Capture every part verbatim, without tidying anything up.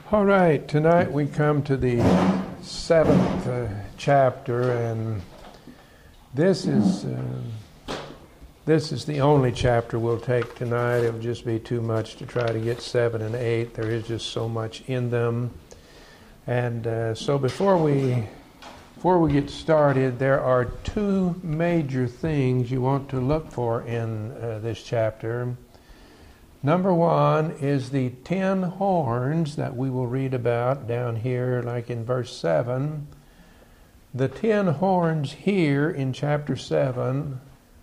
All right, tonight we come to the seventh uh, chapter, and this is uh, this is the only chapter we'll take tonight. It'll just be too much to try to get seven and eight. There is just so much in them, and uh, so before we before we get started, there are two major things you want to look for in uh, this chapter. Number one is the ten horns that we will read about down here, like in verse seven. The ten horns here in chapter seven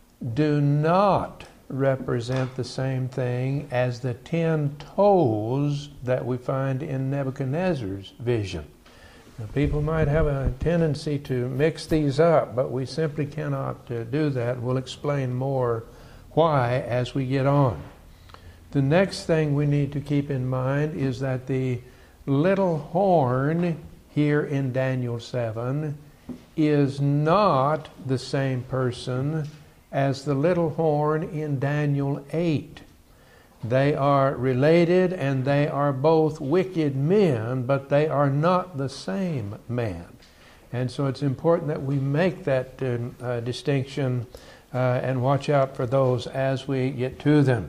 do not represent the same thing as the ten toes that we find in Nebuchadnezzar's vision. Now, people might have a tendency to mix these up, but we simply cannot uh, do that. We'll explain more why as we get on. The next thing we need to keep in mind is that the little horn here in Daniel seven is not the same person as the little horn in Daniel eight. They are related and they are both wicked men, but they are not the same man. And so it's important that we make that uh, uh, distinction uh, and watch out for those as we get to them.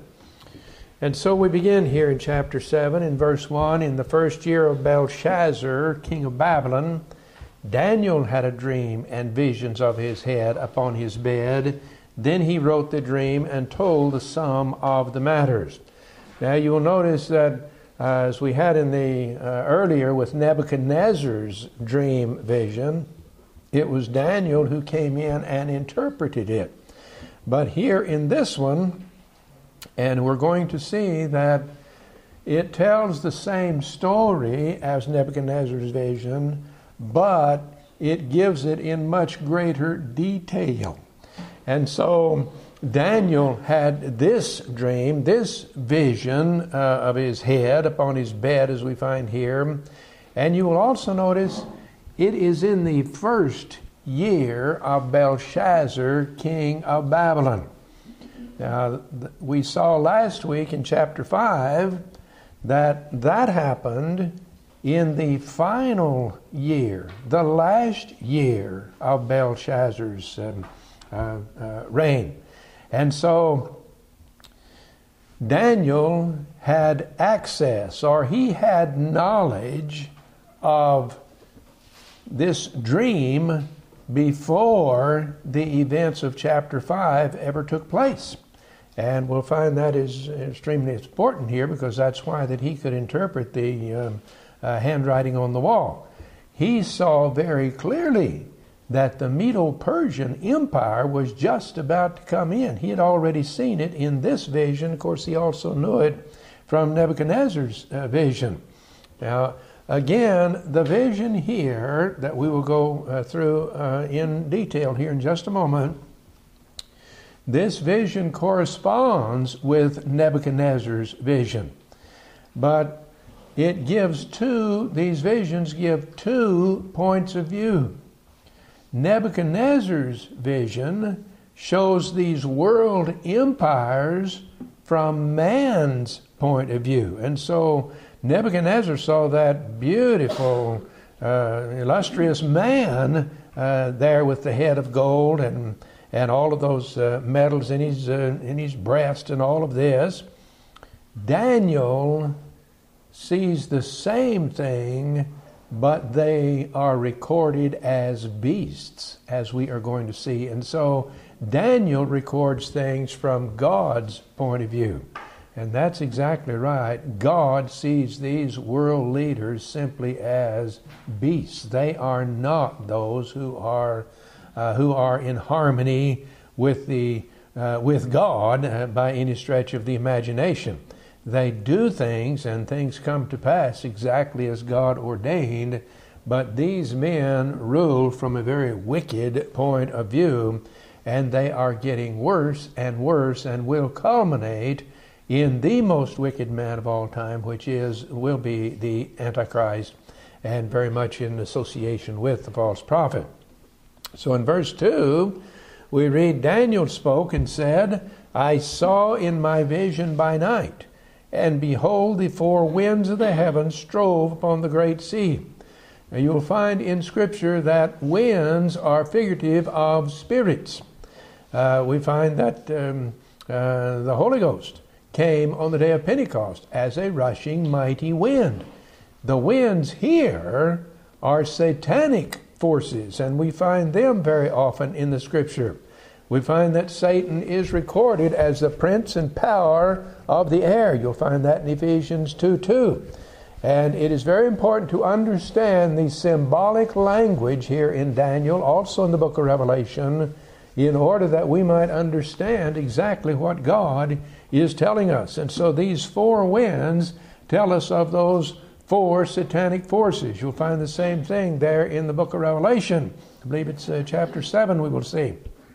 And so we begin here in chapter seven, in verse one. In the first year of Belshazzar, king of Babylon, Daniel had a dream and visions of his head upon his bed. Then he wrote the dream and told the sum of the matters. Now you will notice that uh, as we had in the uh, earlier with Nebuchadnezzar's dream vision, it was Daniel who came in and interpreted it. But here in this one, and we're going to see that it tells the same story as Nebuchadnezzar's vision, but it gives it in much greater detail. And so Daniel had this dream, this vision uh, of his head upon his bed, as we find here. And you will also notice it is in the first year of Belshazzar, king of Babylon. Now, we saw last week in chapter five that that happened in the final year, the last year of Belshazzar's um, uh, uh, reign. And so Daniel had access, or he had knowledge of this dream before the events of chapter five ever took place. And we'll find that is extremely important here, because that's why that he could interpret the um, uh, handwriting on the wall. He saw very clearly that the Medo-Persian Empire was just about to come in. He had already seen it in this vision. Of course, he also knew it from Nebuchadnezzar's uh, vision. Now, again, the vision here that we will go uh, through uh, in detail here in just a moment, this vision corresponds with Nebuchadnezzar's vision. But it gives two, these visions give two points of view. Nebuchadnezzar's vision shows these world empires from man's point of view. And so Nebuchadnezzar saw that beautiful, uh, illustrious man uh, there with the head of gold and and all of those uh, medals in his uh, in his breast and all of this. Daniel sees the same thing, but they are recorded as beasts, as we are going to see. And so Daniel records things from God's point of view. And that's exactly right. God sees these world leaders simply as beasts. They are not those who are Uh, who are in harmony with the uh, with God uh, by any stretch of the imagination. They do things and things come to pass exactly as God ordained, but these men rule from a very wicked point of view, and they are getting worse and worse and will culminate in the most wicked man of all time, which is will be the Antichrist, and very much in association with the false prophet. So in verse two, we read, Daniel spoke and said, I saw in my vision by night, And behold, the four winds of the heavens strove upon the great sea. Now you'll find in Scripture that winds are figurative of spirits. Uh, we find that um, uh, the Holy Ghost came on the day of Pentecost as a rushing mighty wind. The winds here are satanic forces, and we find them very often in the Scripture. We find that Satan is recorded as the prince and power of the air. You'll find that in Ephesians two two. And it is very important to understand the symbolic language here in Daniel, also in the book of Revelation, in order that we might understand exactly what God is telling us. And so these four winds tell us of those four satanic forces. You'll find the same thing there in the book of Revelation. I believe it's uh, chapter seven we will see.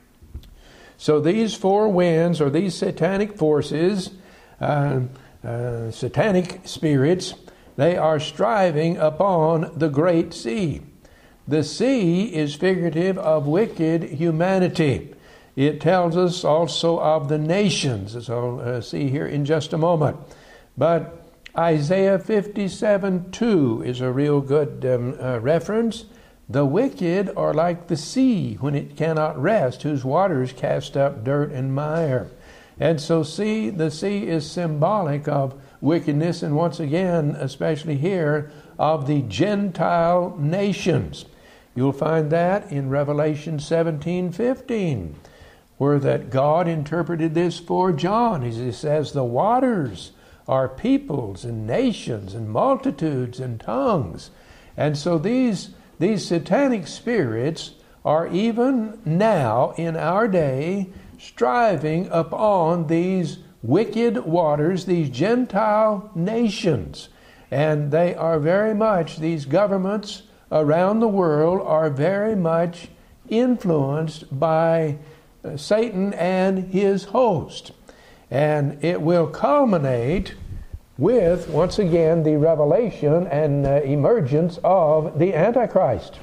So these four winds, or these satanic forces, uh, uh, satanic spirits, they are striving upon the great sea. The sea is figurative of wicked humanity. It tells us also of the nations, as I'll uh, see here in just a moment. But Isaiah fifty-seven two is a real good um, uh, reference. The wicked are like the sea when it cannot rest, whose waters cast up dirt and mire. And so see, the sea is symbolic of wickedness, and once again, especially here, of the Gentile nations. You'll find that in Revelation seventeen fifteen, where that God interpreted this for John. He says, the waters are peoples and nations and multitudes and tongues. And so these, these satanic spirits are even now in our day striving upon these wicked waters, these Gentile nations. And they are very much, these governments around the world are very much influenced by uh, Satan and his host. And it will culminate with, once again, the revelation and uh, emergence of the Antichrist.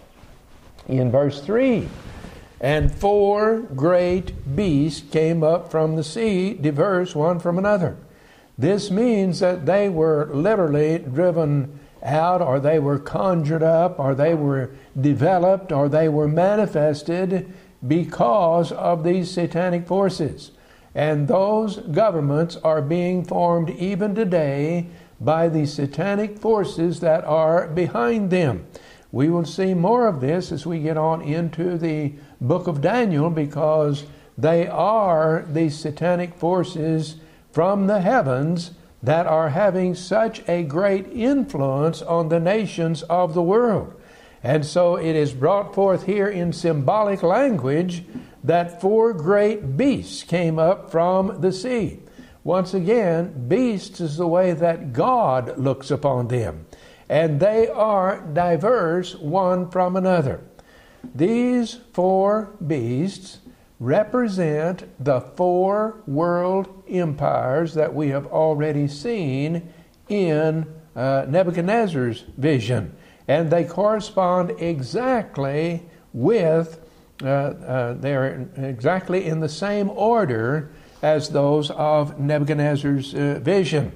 In verse three, and four great beasts came up from the sea, diverse one from another. This means that they were literally driven out, or they were conjured up, or they were developed, or they were manifested because of these satanic forces. And those governments are being formed even today by the satanic forces that are behind them. We will see more of this as we get on into the book of Daniel, because they are these satanic forces from the heavens that are having such a great influence on the nations of the world. And so it is brought forth here in symbolic language that four great beasts came up from the sea. Once again, beasts is the way that God looks upon them. And they are diverse one from another. These four beasts represent the four world empires that we have already seen in uh, Nebuchadnezzar's vision. And they correspond exactly with, uh, uh, they're exactly in the same order as those of Nebuchadnezzar's uh, vision.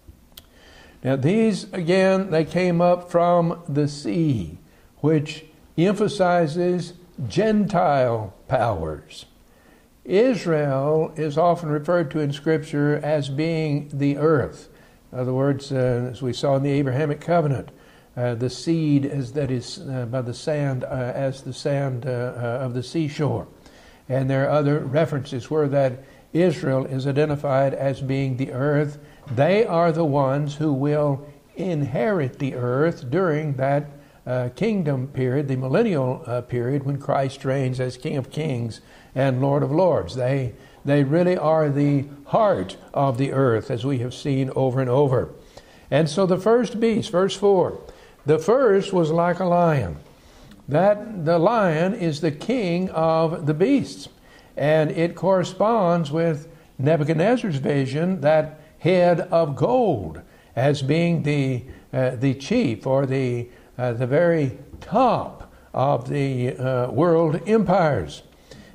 Now these, again, they came up from the sea, which emphasizes Gentile powers. Israel is often referred to in Scripture as being the earth. In other words, uh, as we saw in the Abrahamic covenant, uh, the seed is that is uh, by the sand, uh, as the sand uh, uh, of the seashore. And there are other references where that Israel is identified as being the earth. They are the ones who will inherit the earth during that uh, kingdom period, the millennial uh, period, when Christ reigns as King of Kings and Lord of Lords. They, they really are the heart of the earth, as we have seen over and over. And so the first beast, verse four, the first was like a lion. That the lion is the king of the beasts. And it corresponds with Nebuchadnezzar's vision, that head of gold, as being the uh, the chief, or the uh, the very top of the uh, world empires.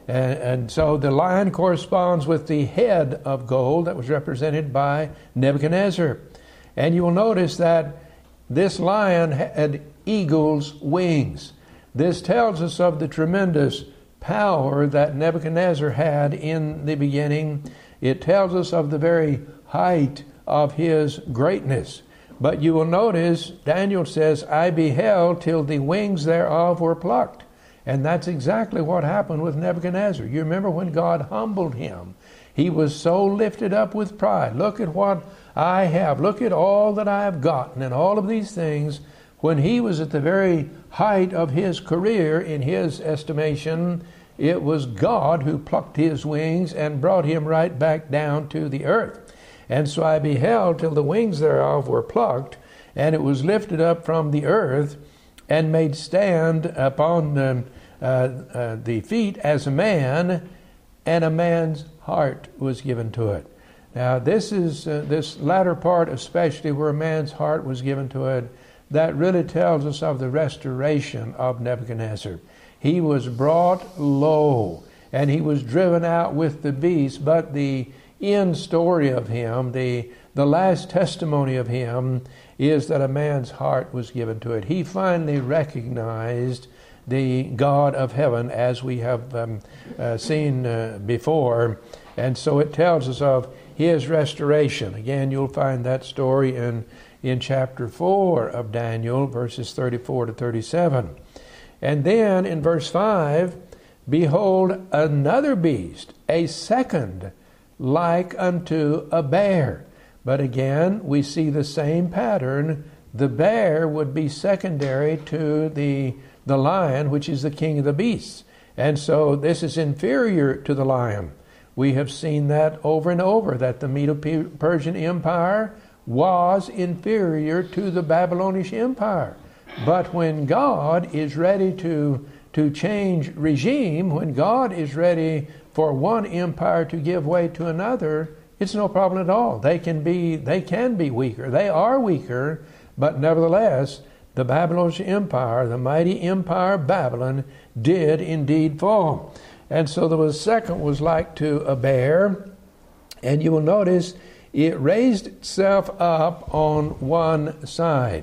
And, and so the lion corresponds with the head of gold that was represented by Nebuchadnezzar. And you will notice that this lion had eagle's wings. This tells us of the tremendous power that Nebuchadnezzar had in the beginning. It tells us of the very height of his greatness. But you will notice, Daniel says, I beheld till the wings thereof were plucked. And that's exactly what happened with Nebuchadnezzar. You remember when God humbled him. He was so lifted up with pride. Look at what I have. Look at all that I have gotten and all of these things. When he was at the very height of his career, in his estimation, it was God who plucked his wings and brought him right back down to the earth. And so I beheld till the wings thereof were plucked, and it was lifted up from the earth, and made stand upon the, uh, uh, the feet as a man, and a man's heart was given to it. Now this is uh, this latter part, especially where a man's heart was given to it, that really tells us of the restoration of Nebuchadnezzar. He was brought low, and he was driven out with the beast, but the end story of him, the, the last testimony of him, is that a man's heart was given to it. He finally recognized the God of heaven, as we have um, uh, seen uh, before, and so it tells us of his restoration. Again, you'll find that story in, in chapter four of Daniel, verses thirty-four to thirty-seven. And then in verse five, behold, another beast, a second, like unto a bear. But again, we see the same pattern. The bear would be secondary to the, the lion, which is the king of the beasts. And so this is inferior to the lion. We have seen that over and over, that the Medo-Persian Empire was inferior to the Babylonian Empire. But when God is ready to, to change regime, when God is ready for one empire to give way to another, it's no problem at all. They can be, they can be weaker. They are weaker, but nevertheless, the Babylonian Empire, the mighty empire of Babylon, did indeed fall. And so the second was like to a bear, and you will notice it raised itself up on one side.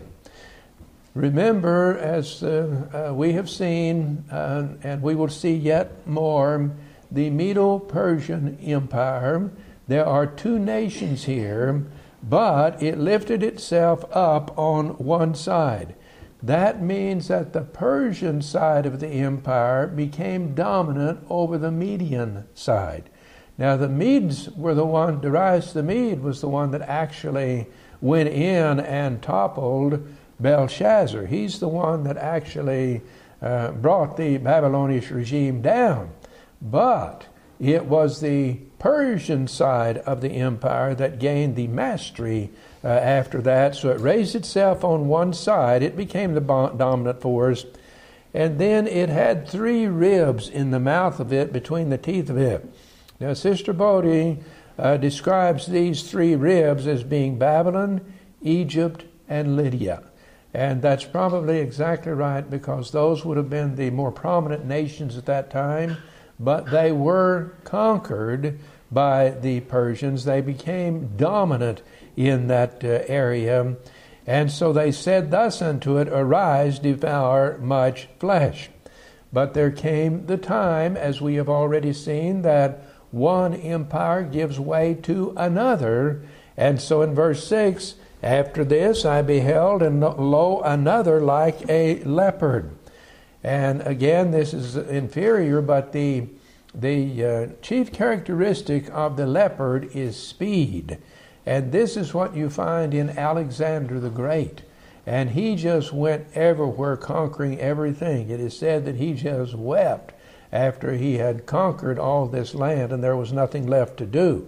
Remember, as uh, uh, we have seen, uh, and we will see yet more, the Medo-Persian Empire, there are two nations here, but it lifted itself up on one side. That means that the Persian side of the empire became dominant over the Median side. Now the Medes were the one, Darius the Mede was the one that actually went in and toppled Belshazzar. He's the one that actually uh, brought the Babylonian regime down. But it was the Persian side of the empire that gained the mastery uh, after that. So it raised itself on one side. It became the dominant force. And then it had three ribs in the mouth of it, between the teeth of it. Now, Sister Bodie uh, describes these three ribs as being Babylon, Egypt, and Lydia. And that's probably exactly right, because those would have been the more prominent nations at that time. But they were conquered by the Persians. They became dominant in that uh, area. And so they said thus unto it, arise, devour much flesh. But there came the time, as we have already seen, that one empire gives way to another. And so in verse six, after this I beheld, and lo, another like a leopard. And again, this is inferior, but the, the uh, chief characteristic of the leopard is speed. And this is what you find in Alexander the Great. And he just went everywhere, conquering everything. It is said that he just wept after he had conquered all this land and there was nothing left to do.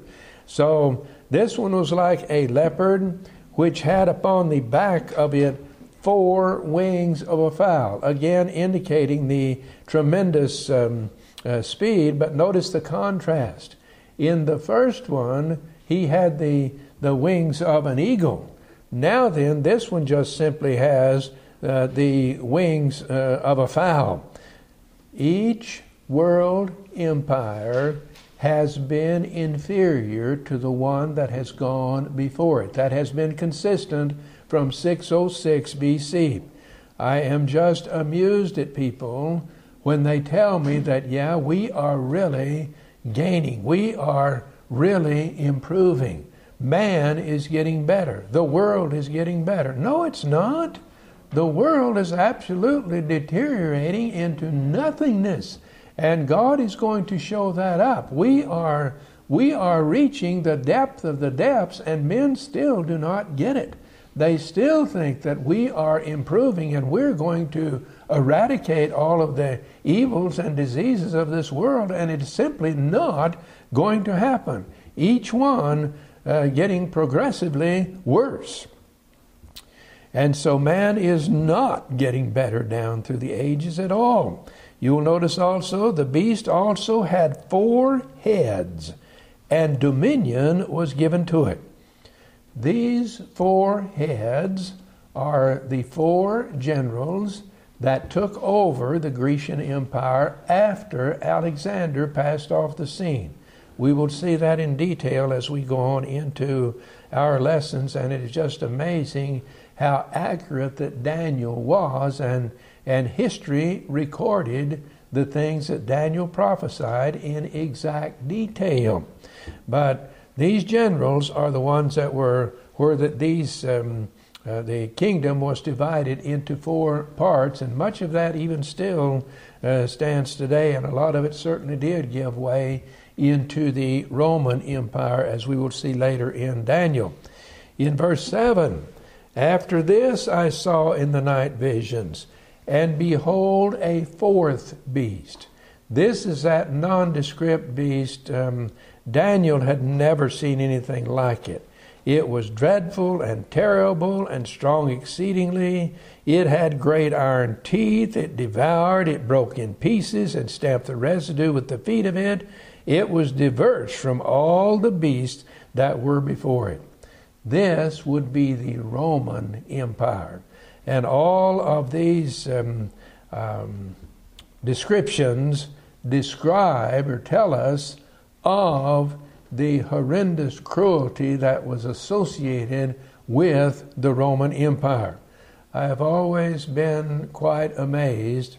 So this one was like a leopard, which had upon the back of it four wings of a fowl, again indicating the tremendous um, uh, speed. But notice the contrast. In the first one, he had the, the wings of an eagle. Now then, this one just simply has uh, the wings uh, of a fowl. Each world empire has been inferior to the one that has gone before it. That has been consistent from six oh six B C. I am just amused at people when they tell me that, yeah, we are really gaining. We are really improving. Man is getting better. The world is getting better. No, it's not. The world is absolutely deteriorating into nothingness. And God is going to show that up. We are, we are reaching the depth of the depths, and men still do not get it. They still think that we are improving and we're going to eradicate all of the evils and diseases of this world, and it's simply not going to happen. Each one uh, getting progressively worse. And so man is not getting better down through the ages at all. You will notice also the beast also had four heads, and dominion was given to it. These four heads are the four generals that took over the Grecian Empire after Alexander passed off the scene. We will see that in detail as we go on into our lessons, and it is just amazing how accurate that Daniel was, and, and history recorded the things that Daniel prophesied in exact detail. But these generals are the ones that were, where that these, um, uh, the kingdom was divided into four parts, and much of that even still uh, stands today, and a lot of it certainly did give way into the Roman Empire, as we will see later in Daniel. In verse seven, after this I saw in the night visions, and behold a fourth beast. This is that nondescript beast. Um, Daniel had never seen anything like it. It was dreadful and terrible and strong exceedingly. It had great iron teeth. It devoured, it broke in pieces, and stamped the residue with the feet of it. It was diverse from all the beasts that were before it. This would be the Roman Empire. And all of these um, um, descriptions describe or tell us of the horrendous cruelty that was associated with the Roman Empire. I have always been quite amazed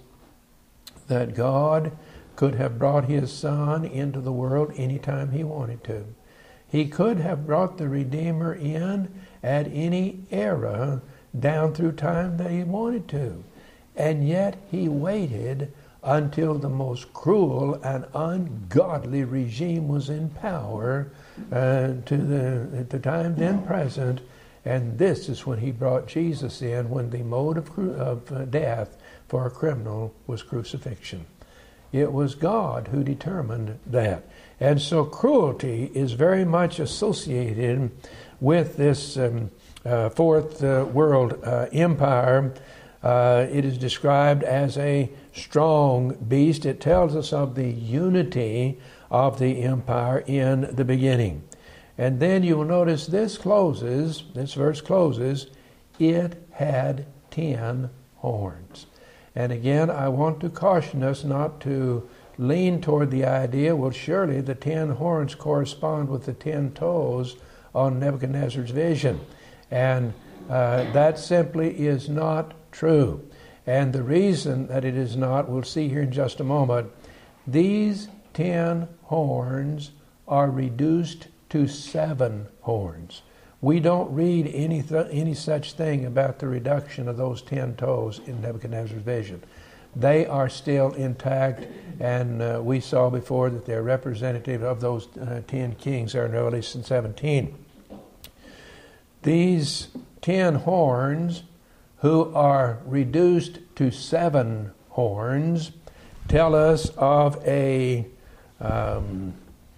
that God could have brought his Son into the world anytime he wanted to. He could have brought the Redeemer in at any era down through time that he wanted to. And yet he waited until the most cruel and ungodly regime was in power uh, to the, at the time then present. And this is when he brought Jesus in, when the mode of, cru- of uh, death for a criminal was crucifixion. It was God who determined that. And so cruelty is very much associated with this um, uh, Fourth uh, World uh, Empire. Uh, it is described as a strong beast. It tells us of the unity of the empire in the beginning. And then you will notice this closes, this verse closes, it had ten horns. And again, I want to caution us not to lean toward the idea, well, surely the ten horns correspond with the ten toes on Nebuchadnezzar's vision. And uh, that simply is not true. And the reason that it is not, we'll see here in just a moment, these ten horns are reduced to seven horns. We don't read any, th- any such thing about the reduction of those ten toes in Nebuchadnezzar's vision. They are still intact, and uh, we saw before that they're representative of those uh, ten kings there in Revelation seventeen. These ten horns, who are reduced to seven horns, tell us of a um,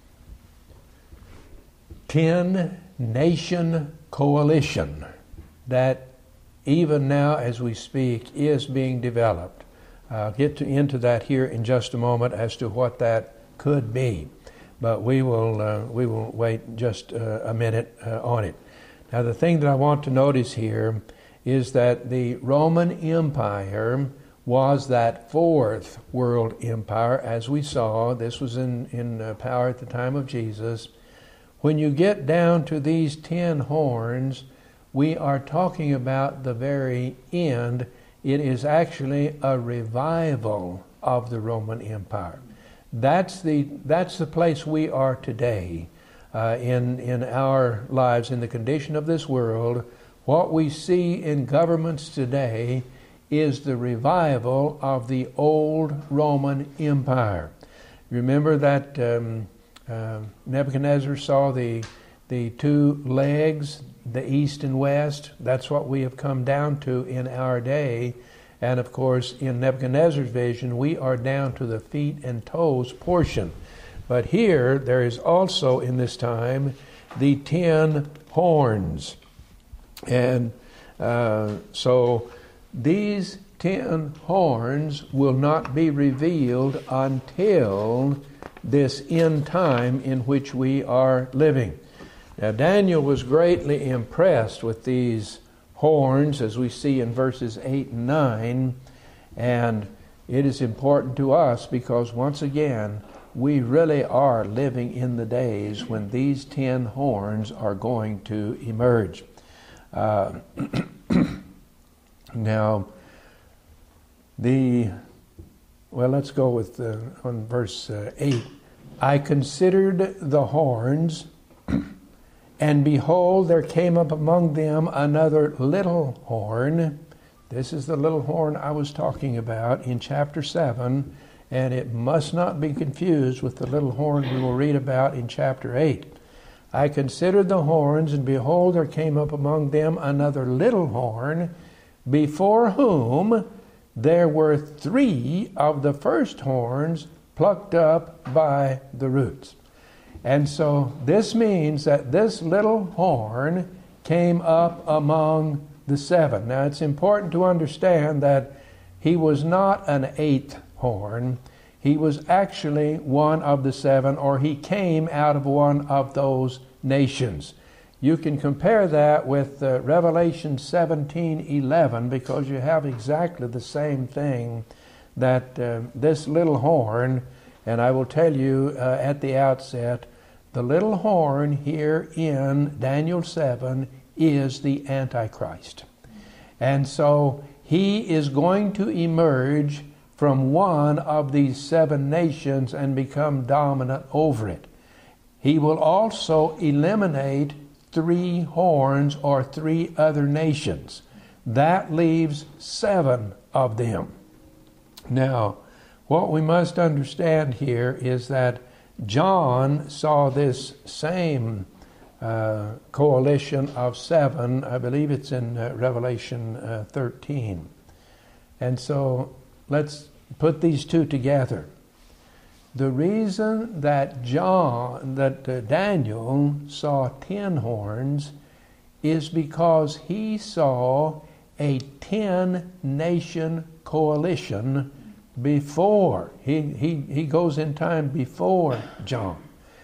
ten-nation coalition that even now as we speak is being developed. I'll get to, into that here in just a moment as to what that could be, but we will uh, we will wait just uh, a minute uh, on it. Now, the thing that I want to notice here is that the Roman Empire was that fourth world empire, as we saw. This was in, in uh, power at the time of Jesus. When you get down to these ten horns, we are talking about the very end. It is actually a revival of the Roman Empire. That's the, that's the place we are today uh, in, in our lives, in the condition of this world. What we see in governments today is the revival of the old Roman Empire. Remember that um, uh, Nebuchadnezzar saw the, the two legs, the east and west. That's what we have come down to in our day. And of course, in Nebuchadnezzar's vision, we are down to the feet and toes portion. But here, there is also in this time the ten horns. And uh, so these ten horns will not be revealed until this end time in which we are living. Now, Daniel was greatly impressed with these horns, as we see in verses eight and nine, and it is important to us because, once again, we really are living in the days when these ten horns are going to emerge. Uh, now, the, well, let's go with uh, on verse uh, eight. I considered the horns, and behold, there came up among them another little horn. This is the little horn I was talking about in chapter seven, and it must not be confused with the little horn we will read about in chapter eight. I considered the horns, and behold, there came up among them another little horn, before whom there were three of the first horns plucked up by the roots. And so this means that this little horn came up among the seven. Now it's important to understand that he was not an eighth horn. He was actually one of the seven, or he came out of one of those nations. You can compare that with uh, Revelation seventeen eleven, because you have exactly the same thing, that uh, this little horn, and I will tell you uh, at the outset, the little horn here in Daniel seven is the Antichrist. And so he is going to emerge from one of these seven nations and become dominant over it. He will also eliminate three horns or three other nations. That leaves seven of them. Now, what we must understand here is that John saw this same uh, coalition of seven. I believe it's in uh, Revelation uh, thirteen. And so let's put these two together. The reason that John, that uh, Daniel saw ten horns is because he saw a ten-nation coalition before. He, he, he goes in time before John.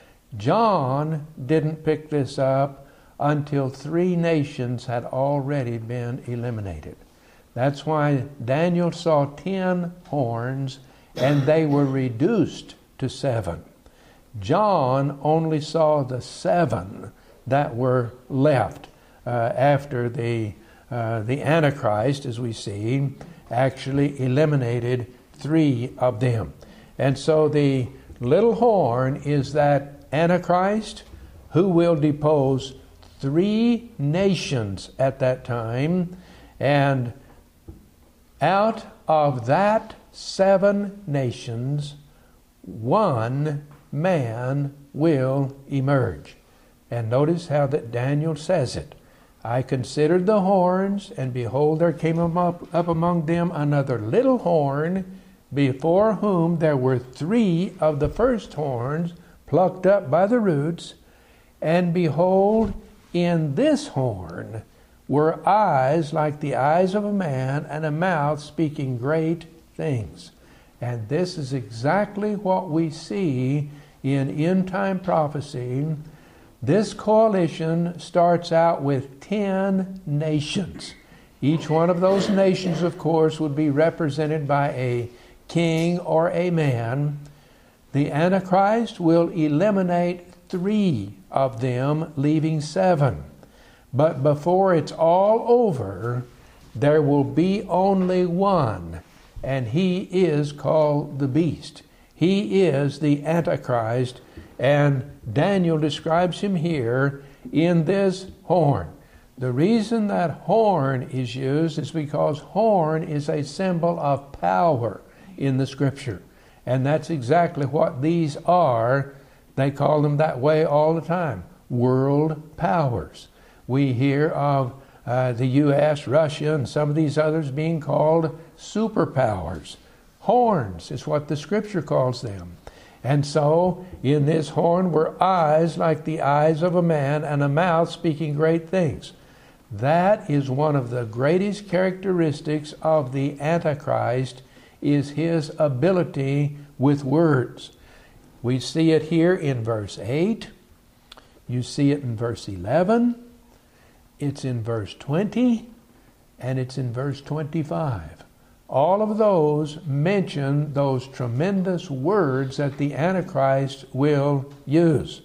John didn't pick this up until three nations had already been eliminated. That's why Daniel saw ten horns, and they were reduced to seven. John only saw the seven that were left uh, after the, uh, the Antichrist, as we see, actually eliminated three of them. And so the little horn is that Antichrist who will depose three nations at that time, and out of that seven nations, one man will emerge. And notice how that Daniel says it. I considered the horns, and behold, there came up, up among them another little horn, before whom there were three of the first horns plucked up by the roots. And behold, in this horn were eyes like the eyes of a man, and a mouth speaking great things. And this is exactly what we see in end-time prophecy. This coalition starts out with ten nations. Each one of those nations, of course, would be represented by a king or a man. The Antichrist will eliminate three of them, leaving seven. But before it's all over, there will be only one, and he is called the beast. He is the Antichrist, and Daniel describes him here in this horn. The reason that horn is used is because horn is a symbol of power in the Scripture. And that's exactly what these are. They call them that way all the time. World powers. We hear of uh, the U S, Russia, and some of these others being called superpowers. Horns is what the Scripture calls them. And so, in this horn were eyes like the eyes of a man, and a mouth speaking great things. That is one of the greatest characteristics of the Antichrist, is his ability with words. We see it here in verse eight. You see it in verse eleven. It's in verse twenty. And it's in verse twenty-five. All of those mention those tremendous words that the Antichrist will use.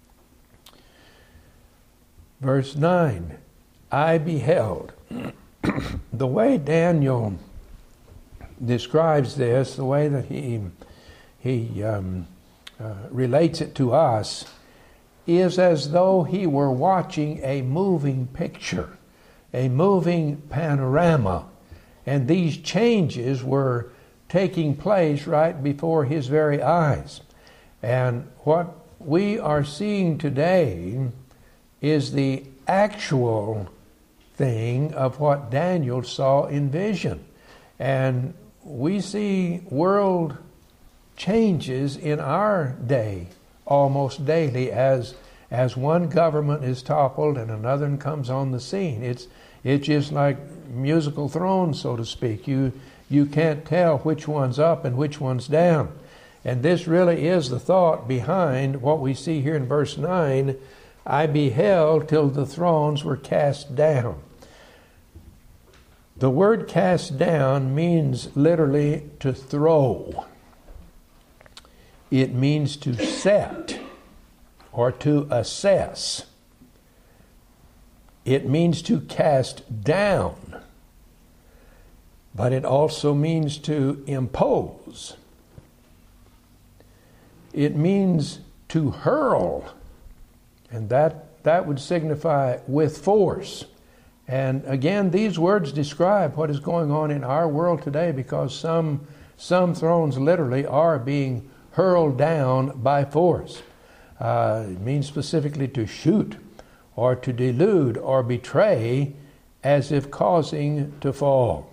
Verse nine, I beheld. The way Daniel describes this, the way that he, he um, uh, relates it to us, is as though he were watching a moving picture, a moving panorama. And these changes were taking place right before his very eyes. And what we are seeing today is the actual thing of what Daniel saw in vision. And we see world changes in our day almost daily as as one government is toppled and another one comes on the scene. It's it's just like musical thrones, so to speak. You you can't tell which one's up and which one's down. And this really is the thought behind what we see here in verse nine. I beheld till the thrones were cast down. The word cast down means literally to throw. It means to set or to assess. It means to cast down, but it also means to impose. It means to hurl, and that, that would signify with force. And again, these words describe what is going on in our world today, because some, some thrones literally are being hurled down by force. Uh, it means specifically to shoot or to delude or betray as if causing to fall.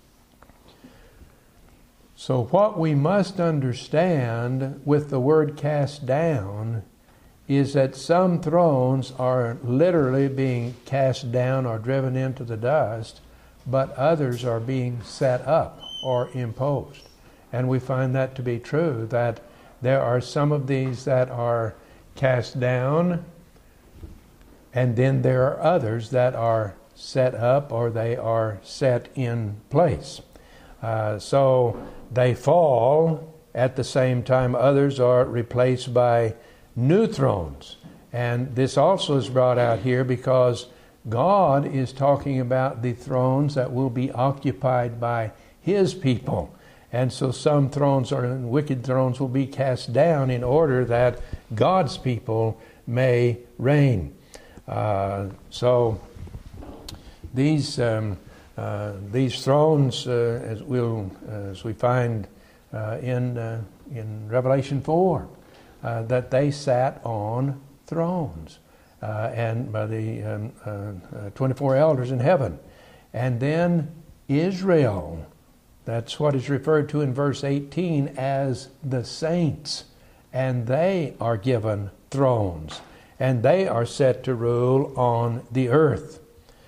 So what we must understand with the word cast down is that some thrones are literally being cast down or driven into the dust, but others are being set up or imposed. And we find that to be true, that there are some of these that are cast down, and then there are others that are set up or they are set in place. Uh, so they fall, at the same time others are replaced by new thrones. And this also is brought out here because God is talking about the thrones that will be occupied by His people. And so some thrones or wicked thrones will be cast down in order that God's people may reign. Uh, so these um, uh, these thrones, uh, as we'll as we find uh, in uh, in Revelation four, uh, that they sat on thrones, uh, and by the um, uh, uh, twenty-four elders in heaven, and then Israel. That's what is referred to in verse eighteen as the saints. And they are given thrones. And they are set to rule on the earth.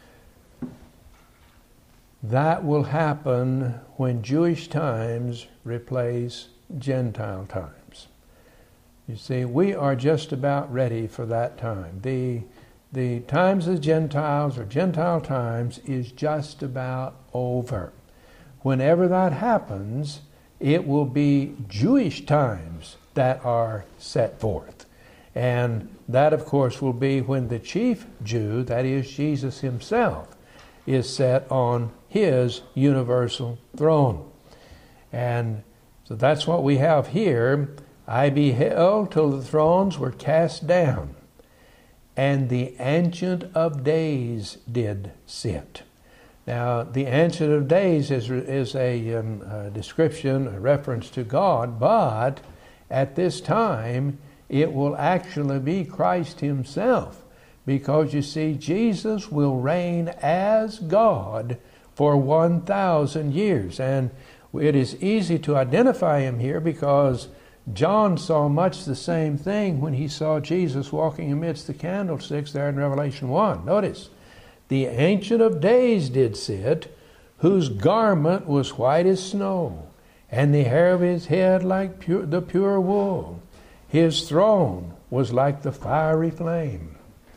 That will happen when Jewish times replace Gentile times. You see, we are just about ready for that time. The, the times of the Gentiles or Gentile times is just about over. Whenever that happens, it will be Jewish times that are set forth. And that, of course, will be when the chief Jew, that is Jesus himself, is set on his universal throne. And so that's what we have here. I beheld till the thrones were cast down, and the Ancient of Days did sit. Now, the Ancient of Days is, is a, um, a description, a reference to God, but at this time, it will actually be Christ himself, because you see, Jesus will reign as God for one thousand years. And it is easy to identify him here because John saw much the same thing when he saw Jesus walking amidst the candlesticks there in Revelation one. Notice, the Ancient of Days did sit, whose garment was white as snow, and the hair of his head like pure, the pure wool. His throne was like the fiery flame.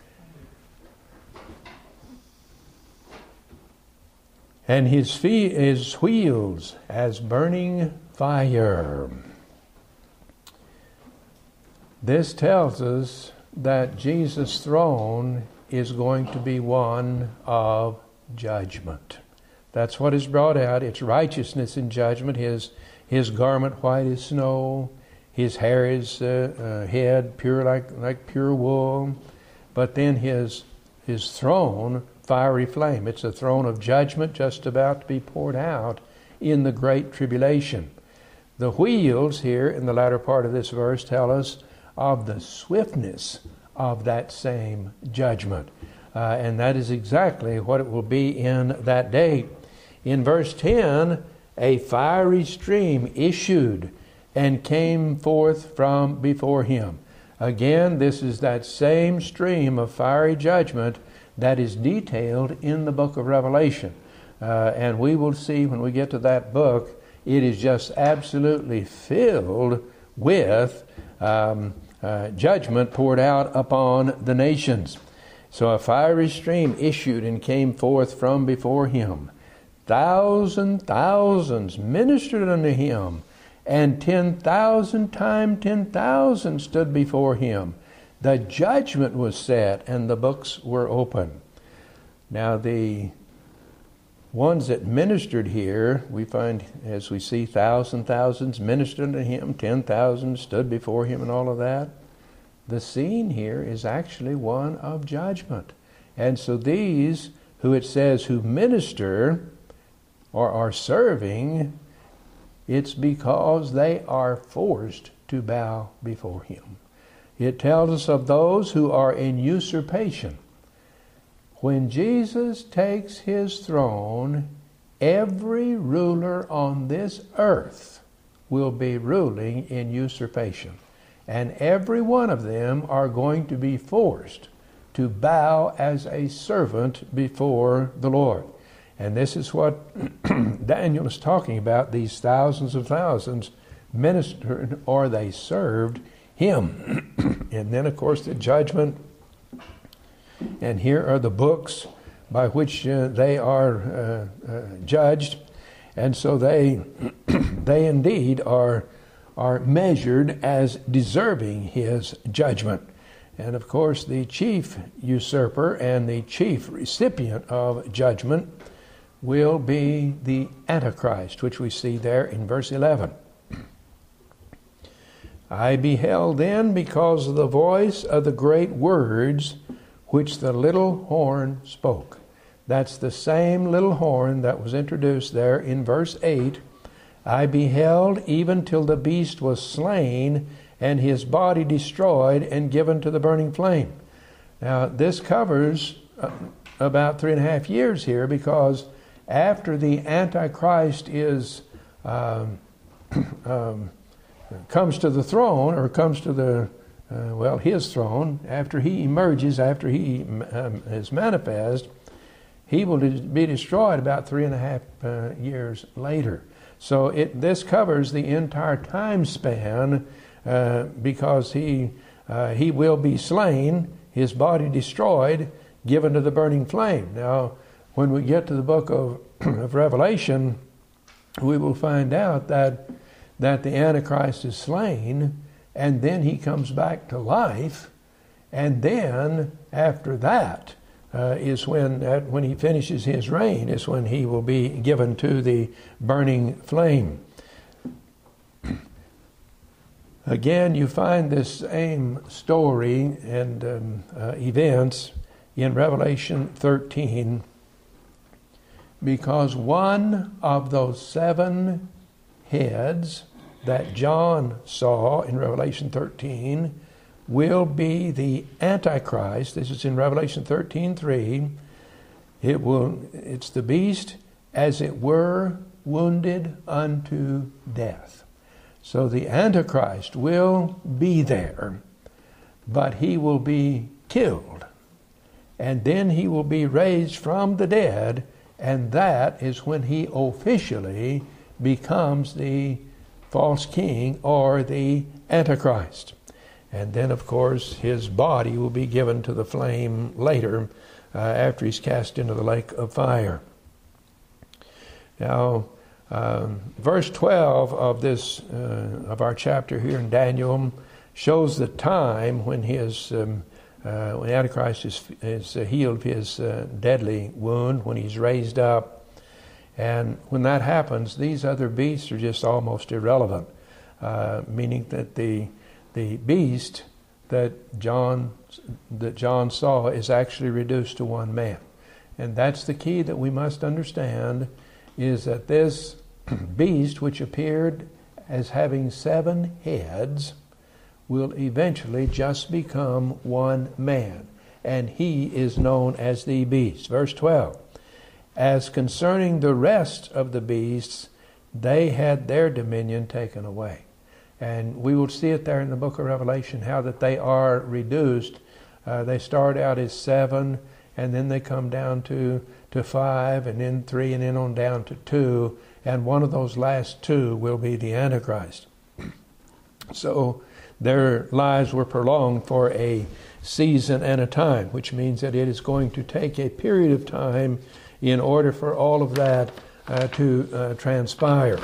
And his feet, his wheels as burning fire. This tells us that Jesus' throne is going to be one of judgment. That's what is brought out. It's righteousness in judgment. His, his garment white as snow. His hair is uh, uh, head pure like, like pure wool. But then his, his throne, fiery flame. It's a throne of judgment just about to be poured out in the great tribulation. The wheels here in the latter part of this verse tell us of the swiftness of that same judgment. Uh, and that is exactly what it will be in that day. In verse ten, a fiery stream issued and came forth from before him. Again, this is that same stream of fiery judgment that is detailed in the book of Revelation. Uh, and we will see when we get to that book, it is just absolutely filled with um, uh, judgment poured out upon the nations. So a fiery stream issued and came forth from before him. Thousand thousands ministered unto him, and ten thousand times ten thousand stood before him. The judgment was set, and the books were open. Now the ones that ministered here, we find, as we see, thousand thousands ministered unto him, ten thousand stood before him, and all of that. The scene here is actually one of judgment. And so these, who it says, who minister or are serving, it's because they are forced to bow before him. It tells us of those who are in usurpation. When Jesus takes his throne, every ruler on this earth will be ruling in usurpation. And every one of them are going to be forced to bow as a servant before the Lord. And this is what Daniel is talking about. These thousands of thousands ministered, or they served him. And then, of course, the judgment. And here are the books by which uh, they are uh, uh, judged. And so they, they indeed are, are measured as deserving his judgment. And of course, the chief usurper and the chief recipient of judgment will be the Antichrist, which we see there in verse eleven. I beheld then because of the voice of the great words which the little horn spoke. That's the same little horn that was introduced there in verse eight. I beheld even till the beast was slain, and his body destroyed and given to the burning flame. Now, this covers uh, about three and a half years here, because after the Antichrist is um, um, comes to the throne, or comes to the uh, well, his throne, after he emerges, after he um, is manifest, he will be destroyed about three and a half uh, years later. So it this covers the entire time span, uh, because he uh, he will be slain, his body destroyed, given to the burning flame. Now, when we get to the book of, of Revelation, we will find out that, that the Antichrist is slain, and then he comes back to life, and then after that uh, is when, uh, when he finishes his reign, is when he will be given to the burning flame. Again, you find this same story and um, uh, events in Revelation thirteen, because one of those seven heads that John saw in Revelation thirteen will be the Antichrist. This is in Revelation thirteen three. It will, it's the beast, as it were, wounded unto death. So the Antichrist will be there, but he will be killed. And then he will be raised from the dead, and that is when he officially becomes the false king or the Antichrist. And then, of course, his body will be given to the flame later uh, after he's cast into the lake of fire. Now, Um, verse twelve of this uh, of our chapter here in Daniel shows the time when his um, uh, when Antichrist is is uh, healed of his uh, deadly wound, when he's raised up, and when that happens, these other beasts are just almost irrelevant. Uh, meaning that the the beast that John that John saw is actually reduced to one man, and that's the key that we must understand, is that this beast, which appeared as having seven heads, will eventually just become one man, and he is known as the beast. Verse twelve, as concerning the rest of the beasts, they had their dominion taken away. And we will see it there in the book of Revelation, how that they are reduced. Uh, they start out as seven, and then they come down to, to five, and then three, and then on down to two. And one of those last two will be the Antichrist. So their lives were prolonged for a season and a time, which means that it is going to take a period of time in order for all of that uh, to uh, transpire.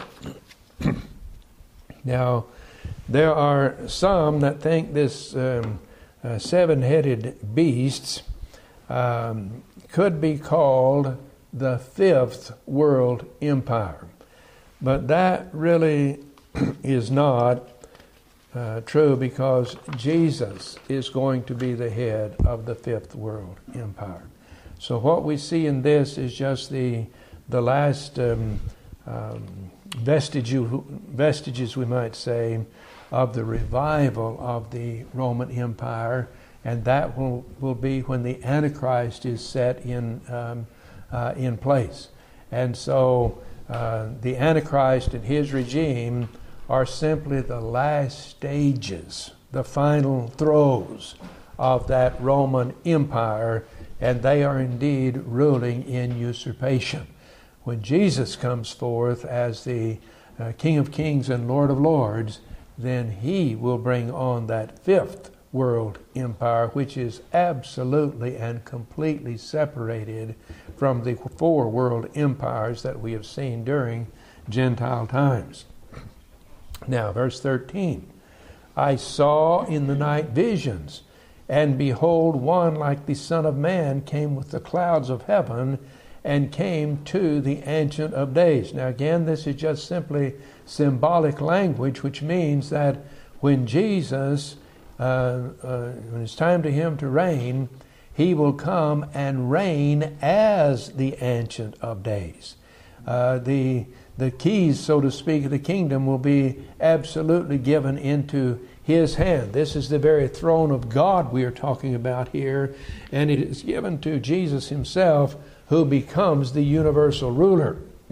Now, there are some that think this um, uh, seven-headed beasts um, could be called the fifth world empire. But that really is not uh, true, because Jesus is going to be the head of the fifth world empire. So what we see in this is just the the last um, um, vestige, vestiges, we might say, of the revival of the Roman Empire, and that will, will be when the Antichrist is set in um, uh, in place. And so uh, the Antichrist and his regime are simply the last stages, the final throes of that Roman Empire, and they are indeed ruling in usurpation. When Jesus comes forth as the uh, King of Kings and Lord of Lords, then he will bring on that fifth world empire, which is absolutely and completely separated from the four world empires that we have seen during Gentile times. Now, verse thirteen, I saw in the night visions, and behold, one like the Son of Man came with the clouds of heaven, and came to the Ancient of Days. Now again, this is just simply symbolic language, which means that when Jesus, uh, uh, when it's time to him to reign, he will come and reign as the Ancient of Days. Uh, the, the keys, so to speak, of the kingdom will be absolutely given into his hand. This is the very throne of God we are talking about here, and it is given to Jesus himself, who becomes the universal ruler.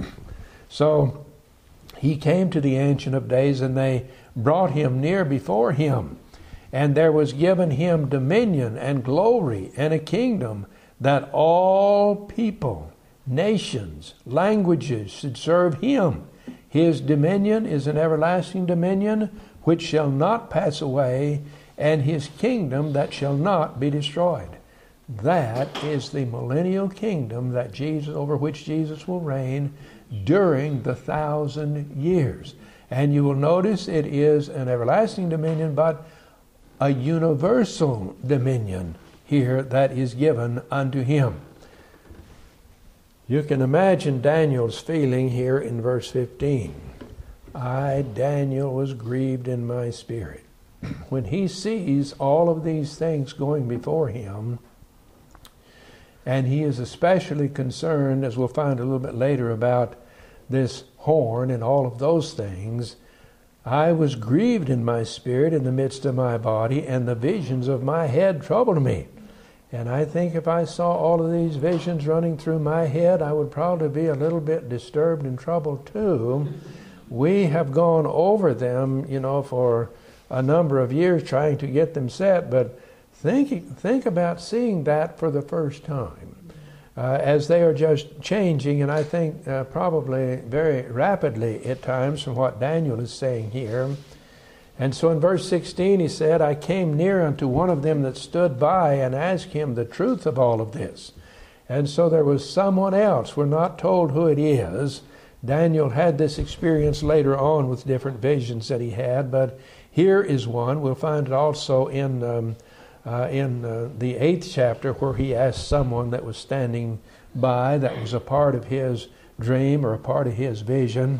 So he came to the Ancient of Days, and they brought him near before him. And there was given him dominion and glory and a kingdom, that all people, nations, languages should serve him. His dominion is an everlasting dominion which shall not pass away, and his kingdom that shall not be destroyed. That is the millennial kingdom that Jesus, over which Jesus will reign during the thousand years. And you will notice it is an everlasting dominion, but a universal dominion here that is given unto him. You can imagine Daniel's feeling here in verse fifteen. I, Daniel, was grieved in my spirit. When he sees all of these things going before him, and he is especially concerned, as we'll find a little bit later, about this horn and all of those things. I was grieved in my spirit in the midst of my body, and the visions of my head troubled me. And I think if I saw all of these visions running through my head, I would probably be a little bit disturbed and troubled too. We have gone over them, you know, for a number of years trying to get them set, but think, think about seeing that for the first time. Uh, as they are just changing, and I think uh, probably very rapidly at times from what Daniel is saying here. And so in verse sixteen he said, I came near unto one of them that stood by and asked him the truth of all of this. And so there was someone else. We're not told who it is. Daniel had this experience later on with different visions that he had, but here is one. We'll find it also in um, Uh, in uh, the eighth chapter, where he asked someone that was standing by, that was a part of his dream or a part of his vision.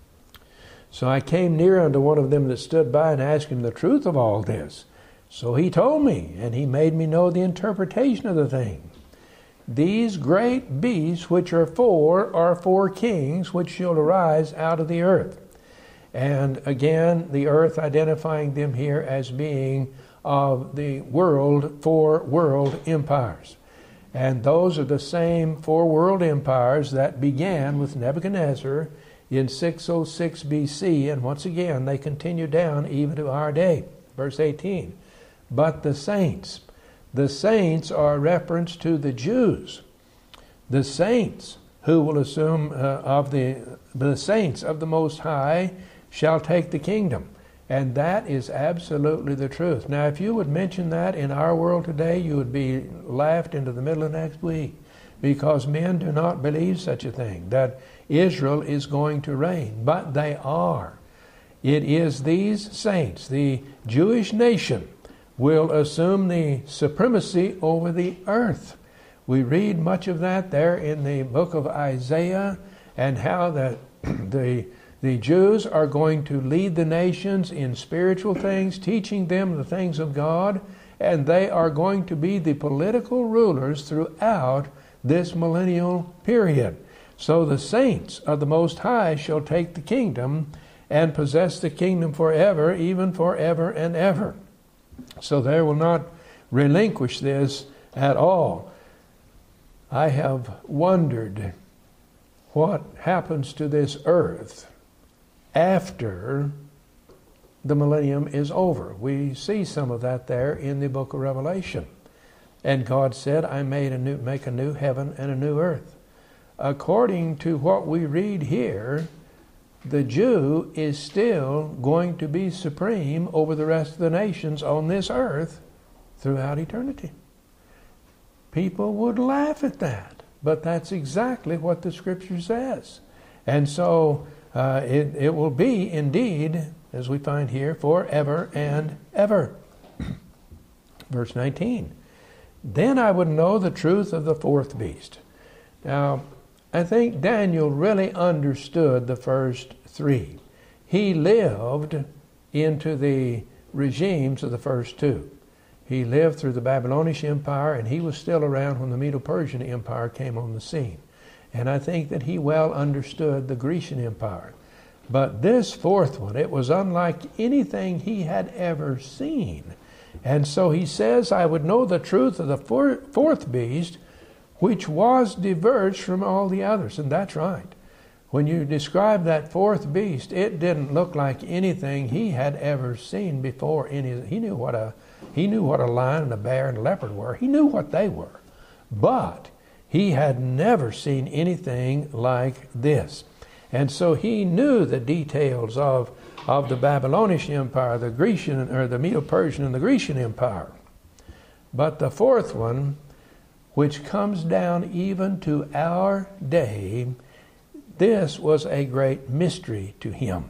So I came near unto one of them that stood by and asked him the truth of all this. So he told me, and he made me know the interpretation of the thing. These great beasts which are four are four kings which shall arise out of the earth. And again, the earth identifying them here as being of the world, four world empires. And those are the same four world empires that began with Nebuchadnezzar in six oh six B C, and once again they continue down even to our day. Verse eighteen. But the saints, the saints are a reference to the Jews. The saints who will assume uh, of the, the saints of the Most High shall take the kingdom. And that is absolutely the truth. Now, if you would mention that in our world today, you would be laughed into the middle of next week, because men do not believe such a thing, that Israel is going to reign. But they are. It is these saints, the Jewish nation, will assume the supremacy over the earth. We read much of that there in the book of Isaiah, and how that the The Jews are going to lead the nations in spiritual things, teaching them the things of God, and they are going to be the political rulers throughout this millennial period. So the saints of the Most High shall take the kingdom and possess the kingdom forever, even forever and ever. So they will not relinquish this at all. I have wondered what happens to this earth after the millennium is over. We see some of that there in the book of Revelation. And God said, I made a new, make a new heaven and a new earth. According to what we read here, the Jew is still going to be supreme over the rest of the nations on this earth throughout eternity. People would laugh at that, but that's exactly what the Scripture says. And so Uh, it, it will be indeed, as we find here, forever and ever. Verse nineteen. Then I would know the truth of the fourth beast. Now, I think Daniel really understood the first three. He lived into the regimes of the first two. He lived through the Babylonian Empire, and he was still around when the Medo-Persian Empire came on the scene. And I think that he well understood the Grecian Empire. But this fourth one, it was unlike anything he had ever seen. And so he says, I would know the truth of the four, fourth beast, which was diverged from all the others. And that's right. When you describe that fourth beast, it didn't look like anything he had ever seen before. In his, he knew what a he knew what a lion and a bear and a leopard were. He knew what they were. But he had never seen anything like this. And so he knew the details of, of the Babylonian Empire, the Grecian, or the Medo-Persian and the Grecian Empire. But the fourth one, which comes down even to our day, this was a great mystery to him.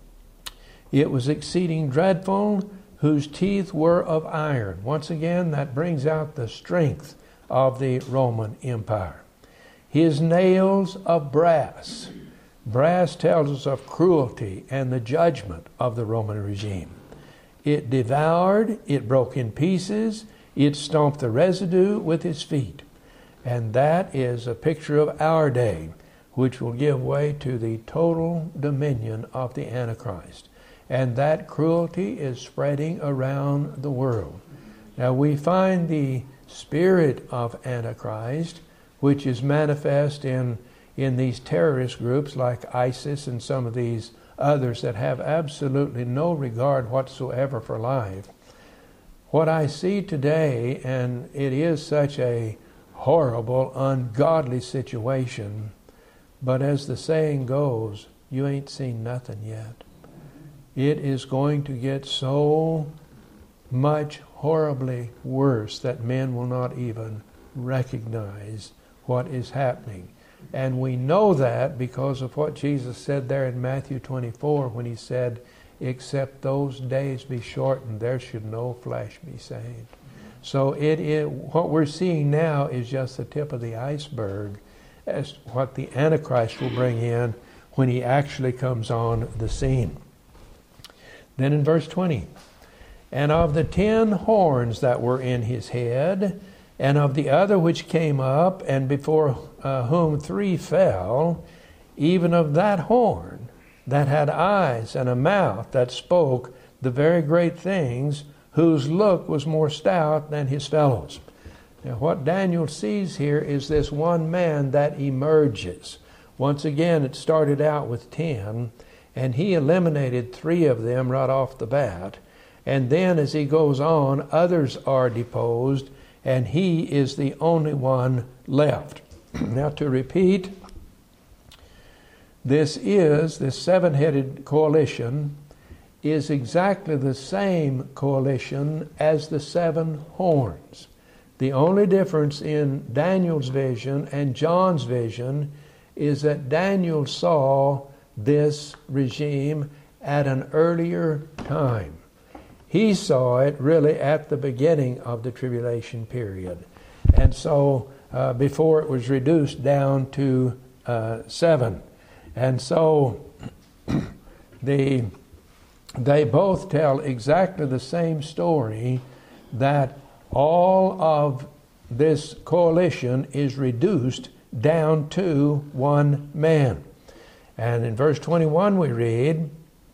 It was exceeding dreadful, whose teeth were of iron. Once again, that brings out the strength of the Roman Empire. His nails of brass. Brass tells us of cruelty and the judgment of the Roman regime. It devoured, it broke in pieces, it stomped the residue with its feet. And that is a picture of our day, which will give way to the total dominion of the Antichrist. And that cruelty is spreading around the world. Now we find the spirit of Antichrist, which is manifest in, in these terrorist groups like ISIS and some of these others that have absolutely no regard whatsoever for life. What I see today, and it is such a horrible, ungodly situation, but as the saying goes, you ain't seen nothing yet. It is going to get so much horribly worse that men will not even recognize what is happening. And we know that because of what Jesus said there in Matthew twenty-four when he said, except those days be shortened, there should no flesh be saved. So it is, what we're seeing now is just the tip of the iceberg as what the Antichrist will bring in when he actually comes on the scene. Then in verse twenty, and of the ten horns that were in his head, and of the other which came up, and before uh, whom three fell, even of that horn that had eyes and a mouth that spoke the very great things, whose look was more stout than his fellows. Now what Daniel sees here is this one man that emerges. Once again, it started out with ten, and he eliminated three of them right off the bat. And then as he goes on, others are deposed, and he is the only one left. Now to repeat, this is, this seven-headed coalition is exactly the same coalition as the seven horns. The only difference in Daniel's vision and John's vision is that Daniel saw this regime at an earlier time. He saw it really at the beginning of the tribulation period. And so uh, before it was reduced down to uh, seven. And so the, they both tell exactly the same story, that all of this coalition is reduced down to one man. And in verse twenty-one we read,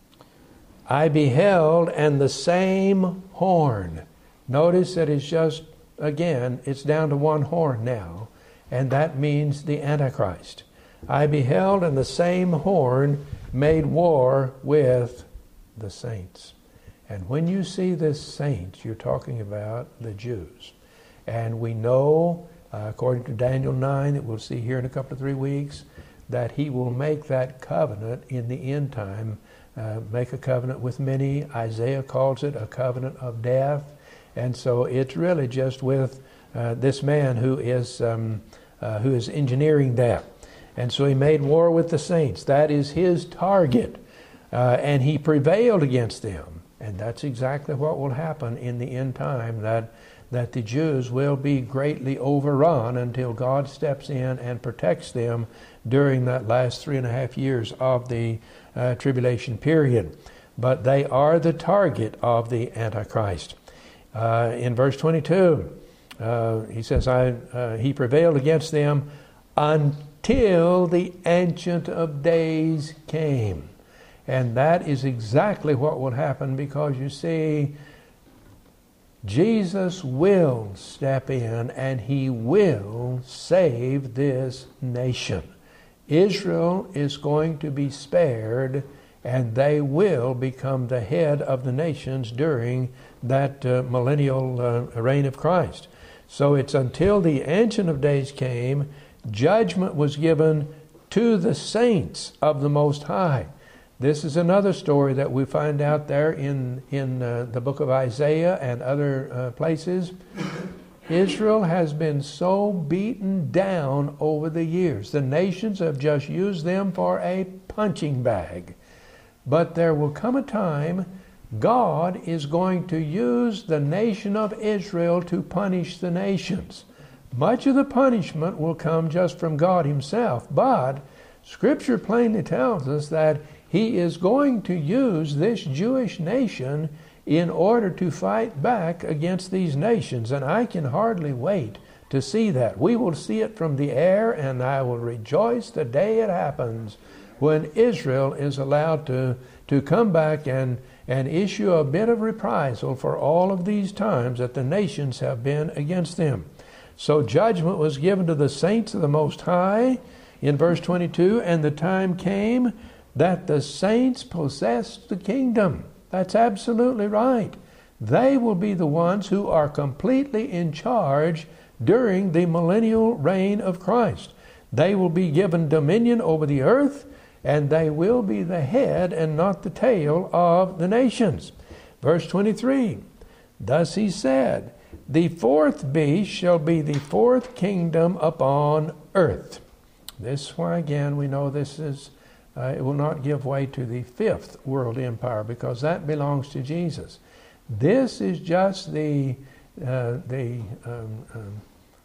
I beheld, and the same horn. Notice that it's just, again, it's down to one horn now, and that means the Antichrist. I beheld, and the same horn made war with the saints. And when you see this saints, you're talking about the Jews. And we know, uh, according to Daniel nine, that we'll see here in a couple of three weeks, that he will make that covenant in the end time, uh, make a covenant with many. Isaiah calls it a covenant of death. And so it's really just with uh, this man who is, um, uh, who is engineering that. And so he made war with the saints. That is his target. Uh, and he prevailed against them. And that's exactly what will happen in the end time, that, that the Jews will be greatly overrun until God steps in and protects them during that last three and a half years of the uh, tribulation period. But they are the target of the Antichrist. Uh, in verse twenty-two, uh, he says, I, uh, he prevailed against them until the Ancient of Days came. And that is exactly what will happen, because you see, Jesus will step in and he will save this nation. Israel is going to be spared, and they will become the head of the nations during that uh, millennial uh, reign of Christ. So it's until the Ancient of Days came, judgment was given to the saints of the Most High. This is another story that we find out there in, in uh, the book of Isaiah and other uh, places. Israel has been so beaten down over the years. The nations have just used them for a punching bag. But there will come a time God is going to use the nation of Israel to punish the nations. Much of the punishment will come just from God himself, but Scripture plainly tells us that he is going to use this Jewish nation in order to fight back against these nations, and I can hardly wait to see that. We will see it from the air, and I will rejoice the day it happens when Israel is allowed to, to come back and, and issue a bit of reprisal for all of these times that the nations have been against them. So judgment was given to the saints of the Most High in verse twenty-two, and the time came that the saints possessed the kingdom. That's absolutely right. They will be the ones who are completely in charge during the millennial reign of Christ. They will be given dominion over the earth, and they will be the head and not the tail of the nations. Verse twenty-three, thus he said, the fourth beast shall be the fourth kingdom upon earth. This one again, we know this is, uh, it will not give way to the fifth world empire, because that belongs to Jesus. This is just the, uh, the um, um,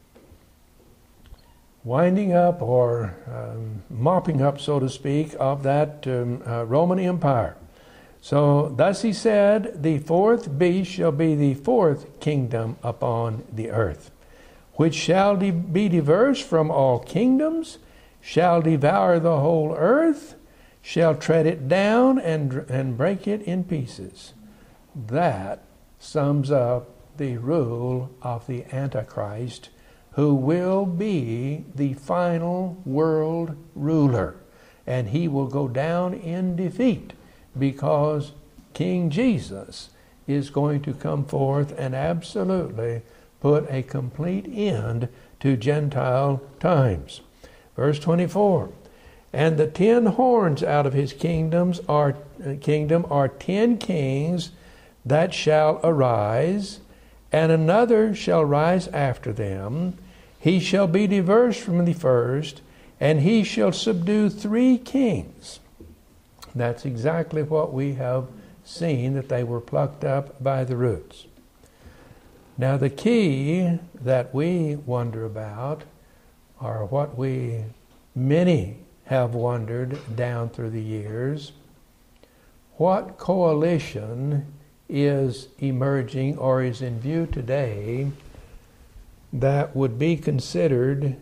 winding up or um, mopping up, so to speak, of that um, uh, Roman Empire. So thus he said, the fourth beast shall be the fourth kingdom upon the earth, which shall de- be diverse from all kingdoms, shall devour the whole earth, shall tread it down and, and break it in pieces. That sums up the rule of the Antichrist, who will be the final world ruler. And he will go down in defeat, because King Jesus is going to come forth and absolutely put a complete end to Gentile times. Verse twenty-four, and the ten horns out of his kingdoms are, uh, kingdom are ten kings that shall arise, and another shall rise after them. He shall be diverse from the first, and he shall subdue three kings. That's exactly what we have seen, that they were plucked up by the roots. Now the key that we wonder about, or what we, many have wondered down through the years, what coalition is emerging or is in view today that would be considered